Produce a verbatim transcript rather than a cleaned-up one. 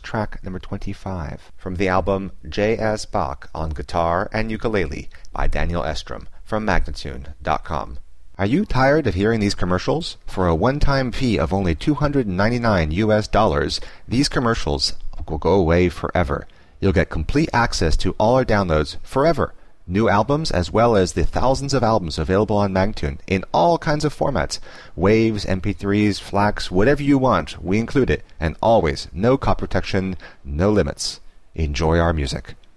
track number twenty-five, from the album J S. Bach on Guitar and Ukulele by Daniel Estrom from Magnatune dot com. Are you tired of hearing these commercials? For a one-time fee of only two hundred ninety-nine U S dollars, these commercials will go away forever. You'll get complete access to all our downloads forever. New albums as well as the thousands of albums available on Magnatune in all kinds of formats. Waves, M P threes, FLACs, whatever you want, we include it. And always, no copy protection, no limits. Enjoy our music.